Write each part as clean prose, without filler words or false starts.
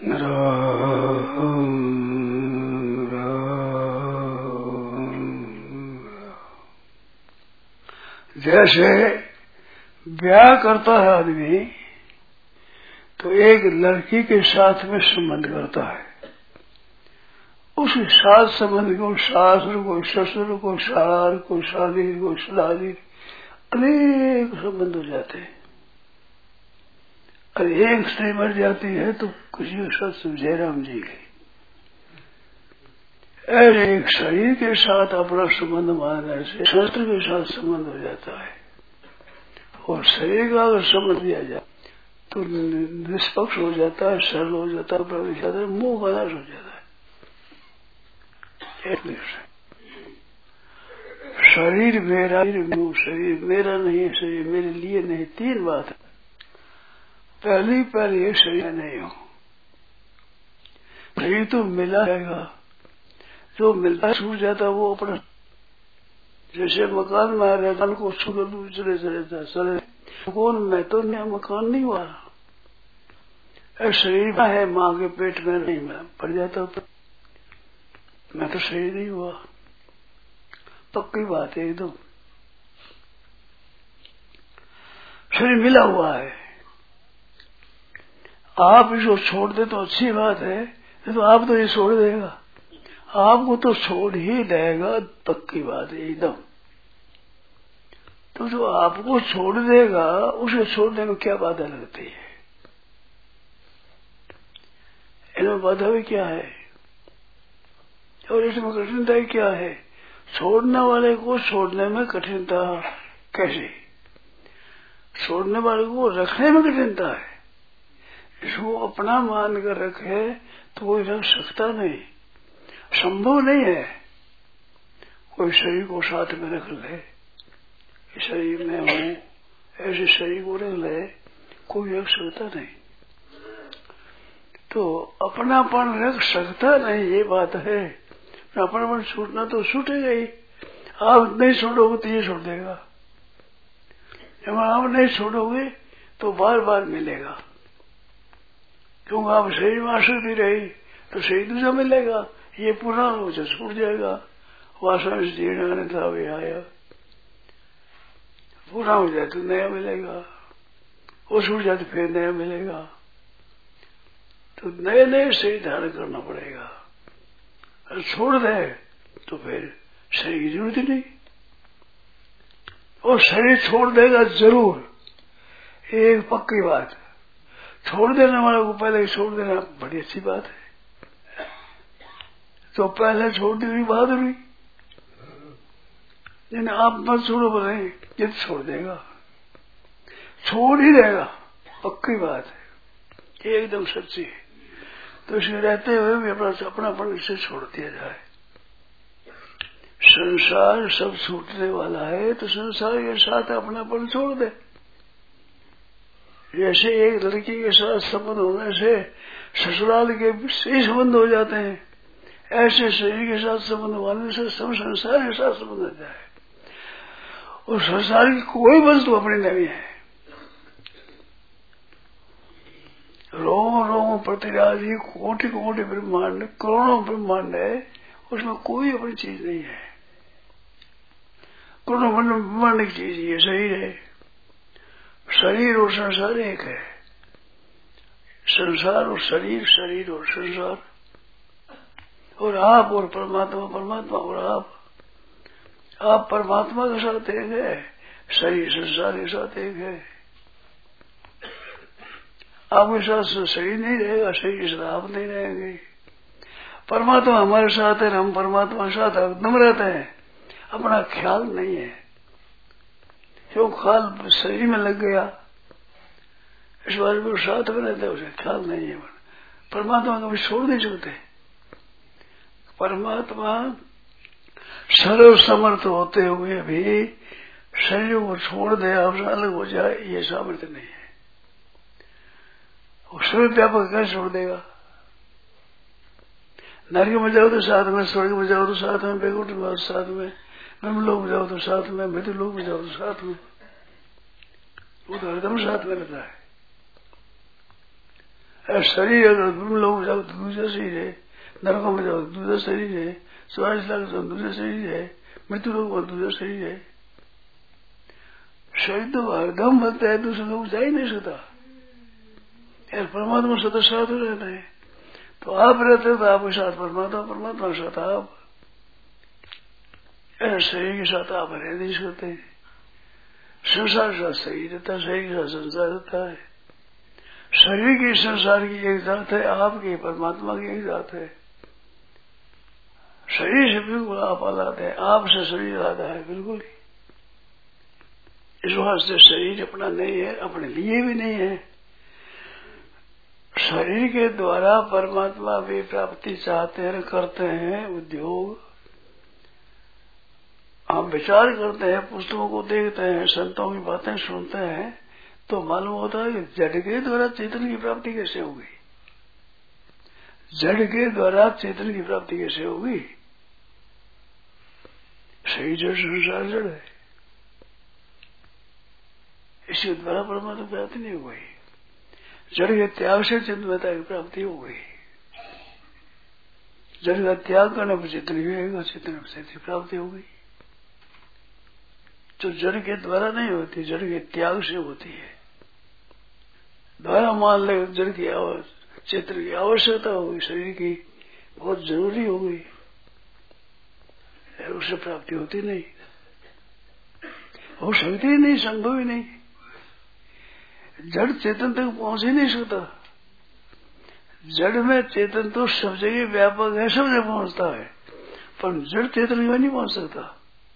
जैसे ब्याह करता है आदमी तो एक लड़की के साथ में संबंध करता है, उस साथ संबंध को सासुर को ससुर को सार को शादी को सलादी अनेक संबंध हो जाते हैं। और एक स्त्री मर जाती है तो किसी के साथ जयराम जी की ऐसे एक शरीर के साथ अपना संबंध मानने से शस्त्र के साथ संबंध हो जाता है। और शरीर का अगर संबंध दिया जाए तो निष्पक्ष हो जाता है, सरल हो जाता है, मोह का नाश हो जाता है। शरीर मेरा, शरीर मेरा नहीं, शरीर मेरे लिए नहीं। तीन बात है। पहली ये शरीर नहीं हो, शरीर तो मिला जाएगा, जो मिलता छूट जाता वो अपना, जैसे मकान में रहता को छूट दूसरे चले कौन मैं तो नया मकान नहीं हुआ, शरीर है माँ के पेट में नहीं मैं पड़ जाता तो मैं तो शरीर नहीं हुआ। पक्की बात है एकदम, शरीर मिला हुआ है। आप इसको छोड़ दे तो अच्छी बात है, तो आप तो ये छोड़ देगा, आपको तो छोड़ ही देगा, पक्की बात है एकदम। तो जो आपको छोड़ देगा उसे छोड़ने में क्या बाधा लगती है? इनमें बाधा भी क्या है और इसमें कठिनता क्या है? छोड़ने वाले को छोड़ने में कठिनता कैसे? छोड़ने वाले को रखने में कठिनता है। इसको अपना मान कर रखे तो कोई रख सकता नहीं, संभव नहीं है। कोई शरीर को साथ में रख ले, शरीर में हूं, ऐसे शरीर को रख ले, कोई रख सकता नहीं। तो अपनापन रख सकता नहीं, ये बात है। अपनापन छूटना तो छूटेगा ही। आप नहीं छोड़ोगे तो ये छोड़ देगा, जब आप नहीं छोड़ोगे तो बार बार मिलेगा। क्योंकि आप शरीर में आसक्ति रही तो शरीर दूसरा मिलेगा, ये पुराना हो जाए छूट जाएगा। वासना से जीर्ण था वे आया, पूरा हो जाए तो नया मिलेगा, वो छूट जाए तो फिर नया मिलेगा। तो नए नए शरीर धारण करना पड़ेगा। और छोड़ दे तो फिर शरीर की जरूरत ही नहीं। और शरीर छोड़ देगा जरूर, एक पक्की बात। छोड़ देने वाले को पहले छोड़ देना बड़ी अच्छी बात है। तो पहले छोड़ दी हुई बहादुरी, जिन्हें आप मत छोड़ो बोले ये छोड़ देगा, छोड़ ही देगा, पक्की बात है, एकदम सच्ची है। तो इसमें रहते हुए भी अपनापन इसे छोड़ दिया जाए। संसार सब छूटने वाला है तो संसार के साथ अपनापन छोड़ दे। जैसे एक लड़की के साथ संबंध होने से ससुराल के सही संबंध हो जाते हैं, ऐसे शरीर के साथ संबंध होने से सब संसार के साथ संबंध हो जाए। और संसार की कोई वस्तु अपनी नहीं है। रोम रोम प्रतिराजी कोटि कोटि ब्रह्मांड, करोड़ों ब्रह्मांड है, उसमें कोई अपनी चीज नहीं है। करोड़ों ब्रह्मांड की चीज ये शरीर है। शरीर और संसार एक है। संसार और शरीर, शरीर और संसार, और आप और परमात्मा, परमात्मा और आप परमात्मा के साथ एक है, शरीर संसार के साथ एक है। आपके साथ शरीर नहीं रहेगा, शरीर के साथ आप नहीं रहेंगे। परमात्मा हमारे साथ है, हम परमात्मा के साथ एकदम रहते हैं। अपना ख्याल नहीं है, क्यों ख्याल शरीर में लग गया, इस बारे में साथ में रहता है, उसे ख्याल नहीं है। परमात्मा कभी छोड़ नहीं सकते। परमात्मा सर्व समर्थ होते हुए भी शरीर को छोड़ दे, आपसे अलग हो जाए, ये सामर्थ्य नहीं है। वो सर्व व्यापक कैसे छोड़ देगा? नरक में जाओ तो साथ में, स्वर्ग में जाओ तो साथ में, वैकुंठ में जाओ तो साथ में, ब्रह्मलोक में जाओ तो साथ में, मृत्युलोक में जाओ तो साथ में, वो तो हरदम साथ में रहता है। शरीर अगर तुम लोग जाओ तो दूसरा शरीर है, नरकों में जाओ तो दूसरा शरीर है, 44 लाख जाओ दूसरा शरीर है, मृत्यु लोग में दूसरा शरीर है। शरीर तो हरदम बनता है, दूसरे लोग जा ही नहीं सकता यार। परमात्मा सदा साथ रहता है, तो आप रहते हो तो आपके साथ परमात्मा, परमात्मा के साथ आप। शरीर के साथ आप रह नहीं सकते। संसार के साथ शरीर रहता है, शरीर के साथ संसार रहता है। शरीर की संसार की एक जात है, आपकी परमात्मा की एक जात है। शरीर से बिल्कुल आप अलग है, आपसे शरीर अलग है बिल्कुल। इस वास्ते शरीर अपना नहीं है, अपने लिए भी नहीं है। शरीर के द्वारा परमात्मा भी प्राप्ति चाहते हैं, करते हैं उद्योग। हम विचार करते हैं, पुस्तकों को देखते हैं, संतों की बातें सुनते हैं, तो मालूम होता है कि जड़ के द्वारा चेतन की प्राप्ति कैसे होगी। जड़ के द्वारा चेतन की प्राप्ति कैसे होगी। शरीर जड़, संसार जड़ है, इसके द्वारा परमात्मा प्राप्ति नहीं हो गई। जड़ के त्याग से चेतनता की प्राप्ति हो गई। जड़ का त्याग करने पर चेतन होगा, चेतन से प्राप्ति हो गई। जो जड़ के द्वारा नहीं होती, जड़ के त्याग से होती है। द्वारा मान ले जड़ की चेतन की आवश्यकता होगी, शरीर की बहुत जरूरी हो गई, उससे प्राप्ति होती नहीं, हो सकती ही नहीं, संभव ही नहीं। जड़ चेतन तक पहुंच ही नहीं सकता। जड़ में चेतन तो सब जगह व्यापक है, सब जगह पहुंचता है, पर जड़ चेतन में नहीं पहुंच सकता।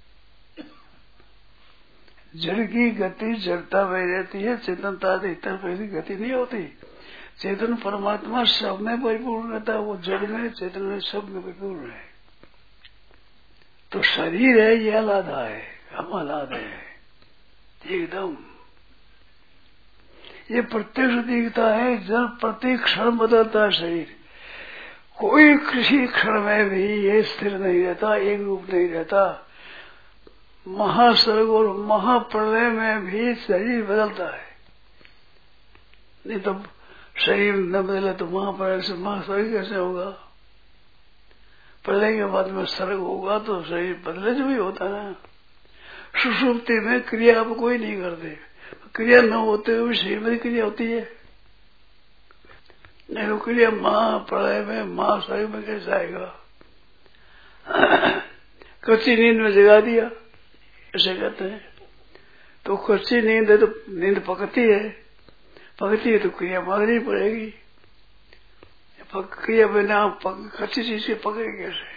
जड़ की गति जड़ता में रहती है, चेतनता इतर पहली गति नहीं होती। चेतन परमात्मा सब में परिपूर्ण रहता है, वो जड़ में चेतन में सब में परिपूर्ण है। तो शरीर है ये आलादा है, हम आलादा है एकदम। ये प्रत्यक्ष दिखता है, जब प्रत्येक क्षण बदलता है शरीर। कोई किसी क्षण में भी ये स्थिर नहीं रहता, एक रूप नहीं रहता। महासर्ग और महाप्रलय में भी शरीर बदलता है। नहीं तो शरीर न बदले तो महाप्रलय से महासर्ग कैसे होगा। प्रलय के बाद में सर्ग होगा तो शरीर बदले जो भी होता है। सुषुप्ति में क्रिया आप कोई नहीं करते, क्रिया न होते हुए शरीर में क्रिया होती है। नहीं तो क्रिया महाप्रलय में महासर्ग में कैसे आएगा। कच्ची नींद में जगा दिया ऐसे कहते हैं। तो कच्ची नींद है तो नींद पकती है, तो क्रिया मांगनी पड़ेगी। क्रिया बिना कच्ची चीज से पकड़े कैसे।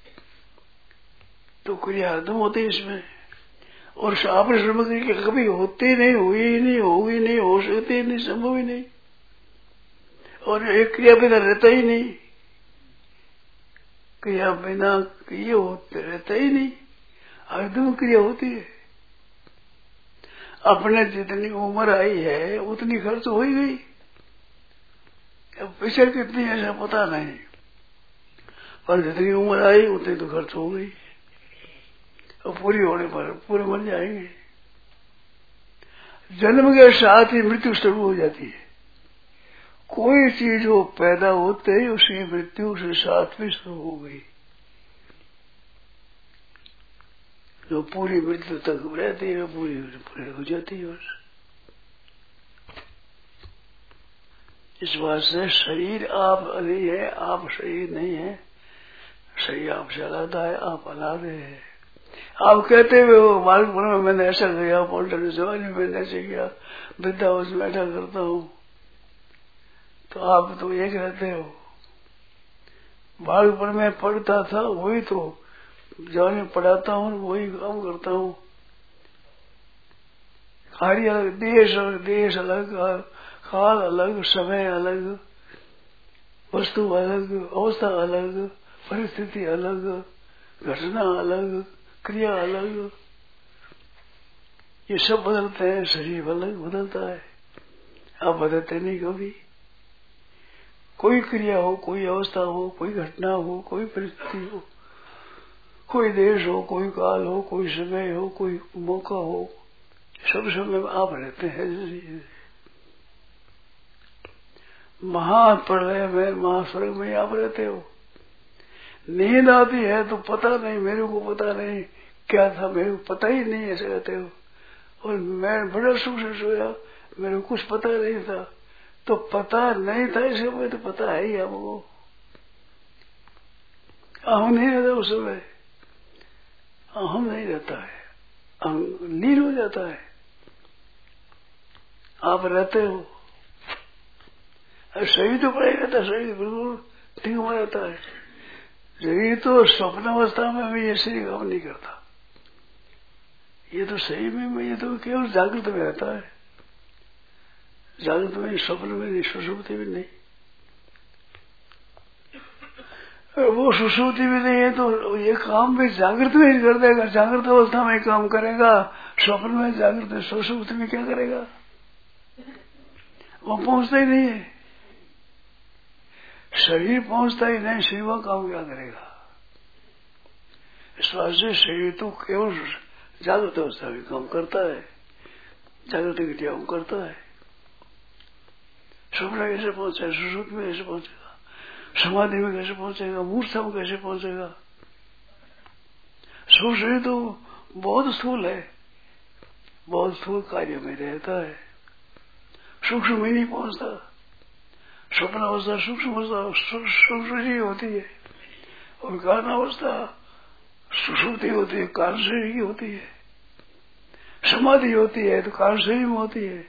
तो क्रिया हरदम होती है इसमें। और आपने सामग्री की कभी होती नहीं, हुई ही नहीं, होगी नहीं, हो सकती नहीं, संभव ही नहीं। और एक क्रिया बिना रहता ही नहीं, क्रिया बिना किए होते रहता ही नहीं, हरदम क्रिया होती है। अपने जितनी उम्र आई है उतनी खर्च हो ही गई। अब पैसे कितनी ऐसा पता नहीं, पर जितनी उम्र आई उतनी तो खर्च हो गई। और पूरी होने पर पूरे मर जाएंगे। जन्म के साथ ही मृत्यु शुरू हो जाती है। कोई चीज वो पैदा होते ही उसकी मृत्यु से साथ भी शुरू हो गई। जो पूरी मृत्यु तक रहती है पूरी हो जाती है बस। इस बात से शरीर आप नहीं है, आप शरीर नहीं है। शरीर आपसे अलग है, आप अलग है। आप कहते हुए हो बालकपन में मैंने ऐसा किया, पॉलिटिकल जवानी में मैंने ऐसे किया, वृद्धावस्था में ऐसा करता हूँ, तो आप तो ये कहते हो। बालकपन में पढ़ता था वही तो जवानी में पढ़ाता हूँ, वही काम करता हूँ। कार्य अलग, देश अलग, काल अलग, समय अलग, वस्तु अलग, अवस्था अलग, परिस्थिति अलग, घटना अलग, क्रिया अलग, ये सब बदलते हैं। शरीर अलग बदलता है, आप बदलते नहीं कभी। कोई क्रिया हो, कोई अवस्था हो, कोई घटना हो, कोई परिस्थिति हो, कोई देश हो, कोई काल हो, कोई समय हो, कोई मौका हो, सब समय में आप रहते हैं। महाप्रलय में महास्वर्ग में आप रहते हो। नींद आती है तो पता नहीं, मेरे को पता नहीं क्या था, मेरे को पता ही नहीं, ऐसे कहते हो। और मैं बड़ा सुख से सोया, मेरे को कुछ पता नहीं था। तो पता नहीं था इस समय, तो पता है ही हमको। अहम नहीं रहता उस समय, अहम नहीं रहता है, लीन हो जाता है। आप रहते हो, शरीर तो पड़ा ही रहता है, शरीर बिल्कुल ठीक हुआ रहता है। शरीर तो स्वप्न अवस्था में भी ये शरीर काम नहीं करता, ये तो सही में, ये तो केवल जागृत में रहता है। जागृत में, स्वप्न में नहीं, सुषुप्ति भी नहीं। वो सुषुप्ति भी नहीं है तो ये काम भी जागृत में ही कर देगा, जागृत अवस्था में काम करेगा। स्वप्न में, जागृत में, सुषुप्ति में क्या करेगा? वो पहुंचता ही नहीं है, शरीर पहुंचता ही नहीं, शरीर का काम क्या करेगा? इस वास्ते शरीर तो केवल जागृत अवस्था में काम करता है, जागृत क्रिया करता है। स्वप्न कैसे पहुंचेगा? सुषुप्ति में कैसे पहुंचेगा? समाधि में कैसे पहुंचेगा? मूर्छा में कैसे पहुंचेगा? शरीर तो बहुत स्थूल है, बहुत स्थूल कार्य में रहता है, सूक्ष्म में नहीं पहुंचता। स्वप्न अवस्था सूक्ष्म ही होती है, और कारण अवस्था सुषुप्ति होती है, कारण शरीर की होती है। समाधि होती है तो कारण शरीर में होती है।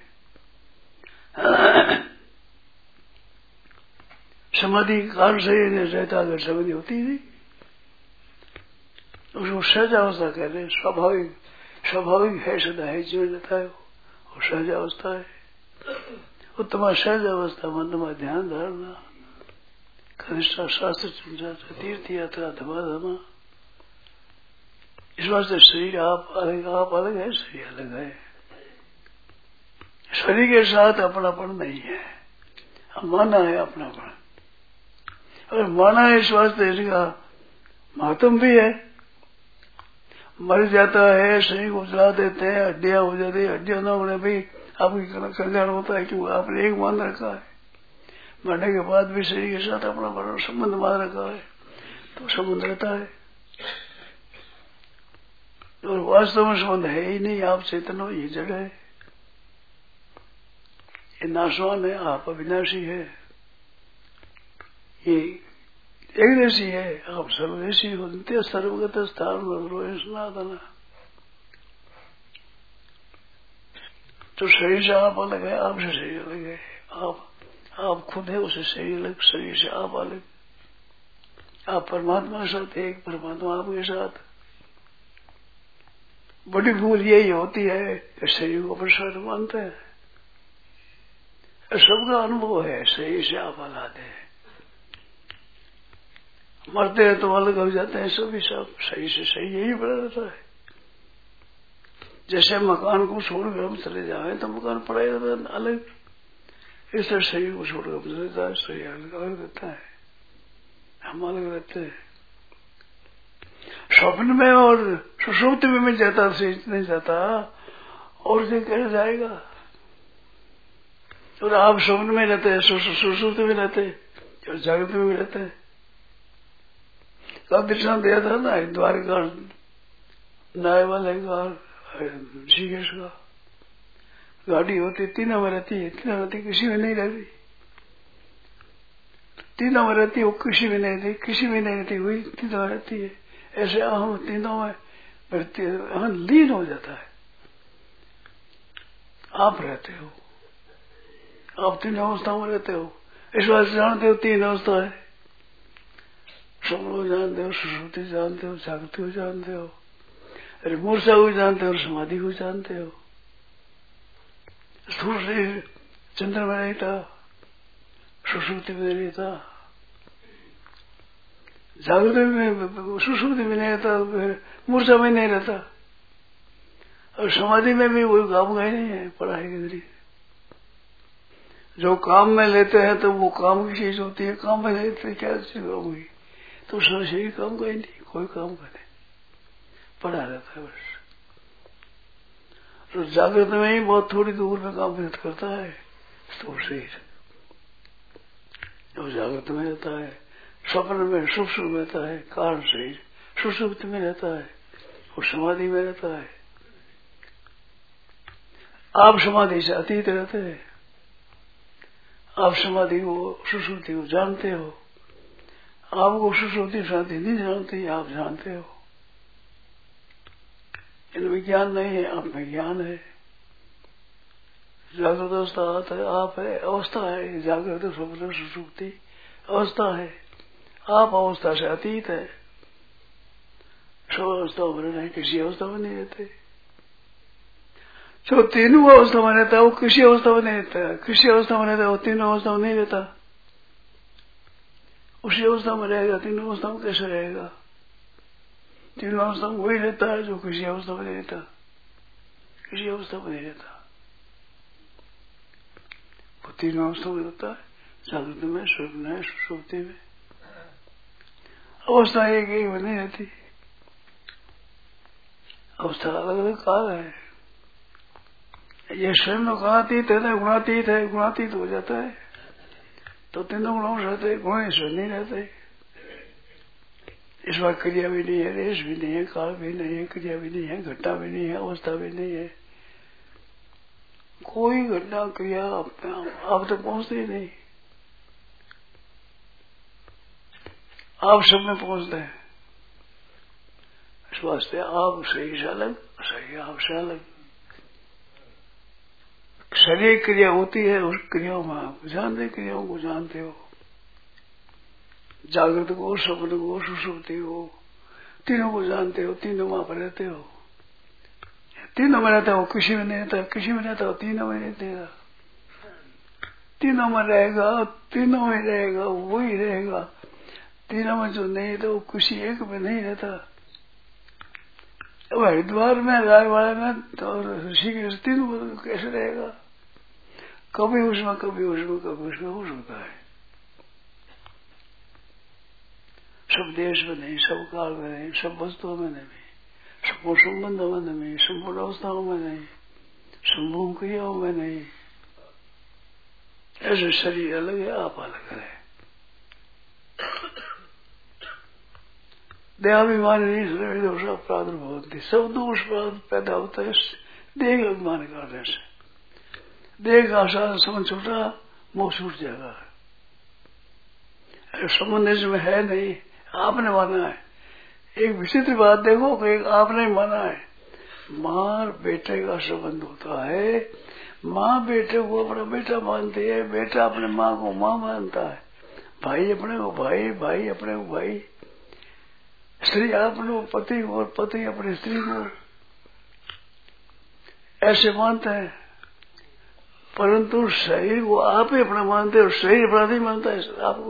समाधि कारण शरीर ने रहता, अगर समाधि होती नहीं, उसको सहजावस्था कहते हैं। स्वाभाविक है, सदा है, जीवन रहता है वो सहजावस्था है। उत्तम सहजावस्था मध्यमा ध्यान धारणा कनिष्ठा शास्त्र चिंता तीर्थ यात्रा धमा। इस वास्ते शरीर आप अलग है, शरीर अलग है। शरीर के साथ अपनापन नहीं है, माना है अपनापन। और माना है इस वास्ते इसका महत्व भी है। मर जाता है, शरीर को जला देते हैं, हड्डियां हो जाती है, हड्डियां न होने भी आपकी कल्याण होता है, क्योंकि आपने एक मान रखा है। मरने के बाद भी शरीर के साथ अपना संबंध मान रखा है, तो संबंध रहता है। और वास्तव में संबंध है ही नहीं, आप चेतन हो, ये जड़ है, ये नाशवान है, आप अविनाशी है, ये एकदेशी है, आप सर्वदेशी हो, नित्य सर्वगत स्थान सनातन। तो शरीर से आप अलग है, आपसे शरीर अलग है, आप खुद है, उसे शरीर अलग, शरीर से आप अलग। आप परमात्मा के साथ एक, परमात्मा आपके साथ। बड़ी भूल यही होती है कि शरीर को अपना मानते हैं। सबका अनुभव है, शरीर से आप अलग है। मरते हैं तो अलग हो जाते हैं, सभी सब सही से सही यही बड़ा रहता है। जैसे मकान को छोड़कर हम चले जाए तो मकान पड़ा ही रहता है अलग, इस तरह शरीर को छोड़कर हम चले जाए, शरीर अलग रहता है, हम अलग रहते हैं। स्वप्न में और सुषुप्ति में मिल जाता, नहीं जाता, और से कैसे जाएगा? और आप स्वप्न में रहते हैं, सुषुप्ति में रहते हैं, और जागृत में भी रहते हैं। कब दृष्टांत दिया था ना, द्वारिका न्याय वाले का, ऋषिकेश का, गाड़ी होती तीनों में रहती है, तीनों रहती, किसी में नहीं रहती। तीनों में रहती, वो किसी में नहीं रहती, किसी में नहीं रहती, वही तीनों में रहती है। ऐसे हम तीनों में रहती है, हम लीन हो जाता है। आप रहते हो, आप तीन अवस्थाओं में रहते हो। इस बात से जानते हो तीन अवस्था है, स्वप्न को जानते हो, सुषुप्ति जानते हो, जागृति को जानते हो, अरे मूर्छा को जानते हो, समाधि को जानते हो। स्थूल शरीर चंद्र में नहीं था, सुषुप्ति में नहीं था, जागृति में सुषुप्ति में नहीं रहता, मूर्छा में नहीं रहता, और समाधि में भी कोई काम का ही नहीं है, पढ़ाई के जरिए। जो काम में लेते हैं तो वो काम की चीज होती है, काम में लेते क्या चीज होगी? तो शरीर काम का ही नहीं, कोई काम का नहीं, पड़ा रहता है बस। तो जागृत में ही बहुत थोड़ी दूर में काम करता है स्थूल शरीर। वो जागृत में रहता है, स्वप्न में सुप्त में रहता है, कारण शरीर सुषुप्ति में रहता है, वो समाधि में रहता है। आप समाधि से अतीत रहते हैं, आप समाधि को सुषुप्ति को जानते हो, आपको सुषुप्ति शांति नहीं जानती, आप जानते हो। इनमें ज्ञान नहीं है, आप में ज्ञान है। जागृत अवस्था आता है, आप है, अवस्था है, जागृत स्वप्न सुषुप्ति अवस्था है, आप अवस्था से अतीत है। सब अवस्था में रहना है, किसी अवस्था में नहीं रहते। जो तीनों अवस्था में रहता है वो किसी अवस्था में नहीं रहता, किसी अवस्था में रहता है वो तीनों अवस्था में नहीं रहता। उसी अवस्था में रहेगा, तीनों अवस्था में कैसे रहेगा? तीनों अवस्था में वही रहता है जो किसी अवस्था में नहीं रहता, किसी अवस्था में नहीं रहता। वो तीनों अवस्था में रहता है, जागृत में, स्वप्न में, सुषुप्ति में। अवस्था एक एक में नहीं रहती, अवस्था अलग अलग काल है। ये स्वयं गुणातीत है ना, गुणातीत है, गुणातीत हो जाता है तो तीनों गुणों से रहते, गुण ईश्वर नहीं रहते। इस बार क्रिया भी नहीं है, रेश भी नहीं है, काल भी नहीं है, क्रिया भी नहीं है, घटना भी नहीं है, अवस्था भी नहीं है। कोई घटना क्रिया आप तक पहुंचते ही नहीं, आप सब में पहुंचते हैं। इस वास्ते आप सही से अलग, सही आपसे अलग। शरीर क्रिया होती है, उस क्रियाओं में आप जानते, क्रियाओं को जानते हो। जागृत को, स्वप्न को, सुषुप्ति को, तीनों को जानते हो, तीनों में आप रहते हो। तीनों में रहता है वो किसी में नहीं रहता, किसी में रहता हो तीनों में नहीं रहेगा, तीनों में रहेगा, तीनों में रहेगा, वही रहेगा। तीनों में जो नहीं रहता वो किसी एक में नहीं रहता। अब हरिद्वार में, रायवाड़ा में तो ऋषिकेश तीनों में कैसे रहेगा? कभी उसमें, कभी उसमें, कभी उसमें हो सकता है। सब देश में नहीं, सब काल में नहीं, सब वस्तुओं में नहीं, सब संबंधों में नहीं, संपूर्ण अवस्थाओं में नहीं, संपूर्ण क्रियाओं में नहीं। ऐसे शरीर अलग है, आप अलग है। देहाभिमान नहीं सर्वे दोष प्रादुर्भव होती, सब दोष पैदा होता है देह अभिमान करने से। देह का आशा समझ छूटा, मोह छूट जाएगा। संबंध इसमें है नहीं, आपने माना है। एक विचित्र बात देखो कि एक आपने माना है, माँ बेटे का संबंध होता है, माँ बेटे को अपना बेटा मानती है, बेटा अपने माँ को माँ मानता है, भाई अपने को भाई, भाई अपने को भाई, स्त्री अपने पति और पति अपनी स्त्री को ऐसे मानते हैं। परंतु शरीर को आप ही अपना मानते हो, शरीर अपना नहीं मानता है आपको।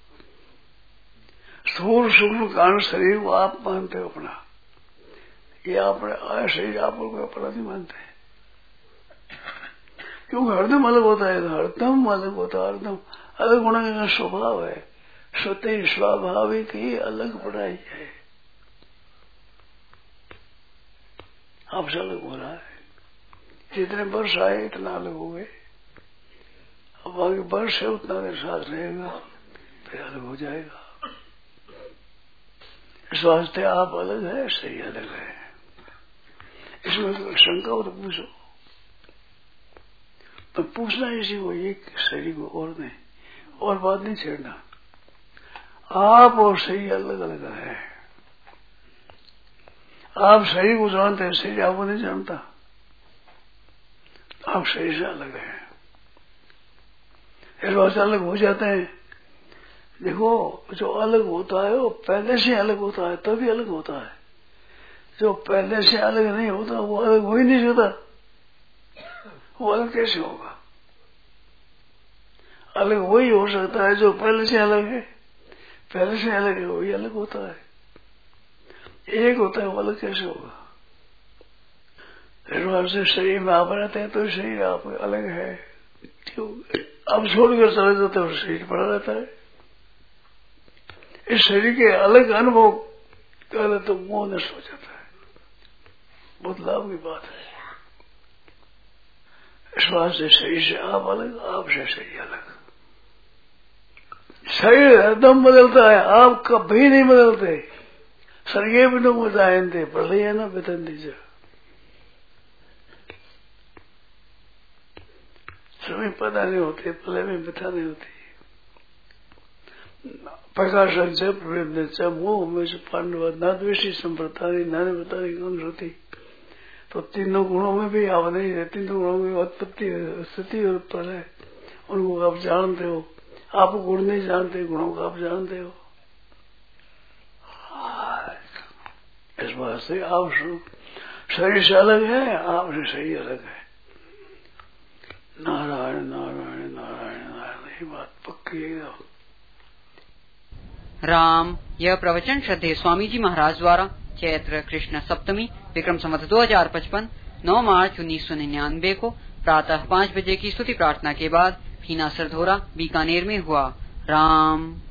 स्थूल सूक्ष्म कारण शरीर को आप मानते हो अपना, ये अपने शरीर आपको अपना नहीं मानते। क्योंकि हरदम अलग होता है, हरदम अलग होता है, हरदम अलग होने का स्वभाव है। स्वतः स्वाभाविक ही अलग पढ़ाई है, आपसे अलग हो रहा है। जितने वर्ष आए इतना अलग हो गए, अब आगे वर्ष है उतना देर साथ रहेगा, फिर अलग हो जाएगा। इस वास्ते आप अलग है, सही अलग है। इसमें शंका हो तो पूछो, तो पूछना इसी को, ये शरीर को और नहीं, और बात नहीं छेड़ना। आप और सही अलग अलग है। आप शरीर को जानते हैं, शरीर आपको नहीं जानता, आप शरीर से अलग है। इस बात से अलग हो जाते हैं। देखो, जो अलग होता है वो पहले से अलग होता है, तभी अलग होता है। जो पहले से अलग नहीं होता वो अलग हो ही नहीं सकता, वो अलग कैसे होगा? अलग वही हो सकता है जो पहले से अलग है, पहले से अलग है वही अलग होता है। एक होता है वो अलग कैसे होगा? इस से शरीर में आप रहते हैं तो शरीर आप अलग है, आप छोड़कर चले जाते हो, शरीर पड़ा रहता है। इस शरीर के अलग अनुभव करे तो मोह नष्ट हो जाता है, बहुत लाभ की बात है। इस बात से शरीर से आप अलग, आपसे शरीर अलग। शरीर हरदम बदलता है, आप कभी नहीं बदलते। सर्गे भी लोग बताए प्रलय न बेतंती से समय पता नहीं होते, प्रलय में व्यथा नहीं होती। प्रकाशन से प्रवेद से मोह में से पांडव न द्वेषी संप्रता नाने बताने कौन होती। तो तीनों गुणों में भी आप नहीं है, तीनों गुणों में उत्पत्ति स्थिति और प्रलय उनको आप जानते हो। आप गुण नहीं जानते, गुणों को आप जानते हो। इस बात से आप शरीर से अलग है, आपसे शरीर अलग है। नारायण नारायण नारायण नारायण, ये बात पक्की है। राम। यह प्रवचन श्रद्धेय स्वामी जी महाराज द्वारा चैत्र कृष्ण सप्तमी विक्रम संवत 2055 9 मार्च 1999 को प्रातः 5 बजे की स्तुति प्रार्थना के बाद भीना सरधोरा बीकानेर में हुआ। राम।